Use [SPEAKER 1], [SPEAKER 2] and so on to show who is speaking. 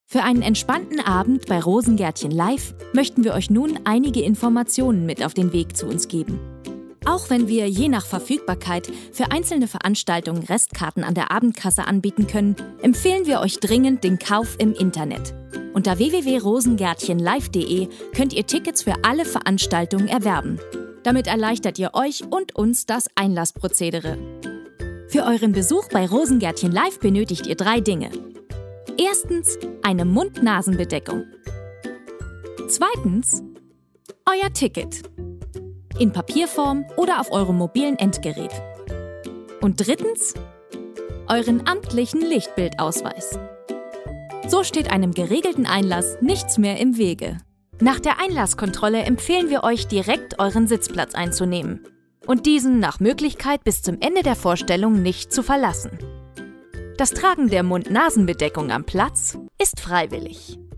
[SPEAKER 1] Für einen entspannten Abend bei Rosengärtchen Live möchten wir euch nun einige Informationen mit auf den Weg zu uns geben. Auch wenn wir je nach Verfügbarkeit für einzelne Veranstaltungen Restkarten an der Abendkasse anbieten können, empfehlen wir euch dringend den Kauf im Internet. Unter www.rosengärtchenlive.de könnt ihr Tickets für alle Veranstaltungen erwerben. Damit erleichtert ihr euch und uns das Einlassprozedere. Für euren Besuch bei Rosengärtchen Live benötigt ihr 3 Dinge. Erstens, eine Mund-Nasen-Bedeckung. Zweitens, euer Ticket. In Papierform oder auf eurem mobilen Endgerät. Und drittens, euren amtlichen Lichtbildausweis. So steht einem geregelten Einlass nichts mehr im Wege. Nach der Einlasskontrolle empfehlen wir euch, direkt euren Sitzplatz einzunehmen und diesen nach Möglichkeit bis zum Ende der Vorstellung nicht zu verlassen. Das Tragen der Mund-Nasen-Bedeckung am Platz ist freiwillig.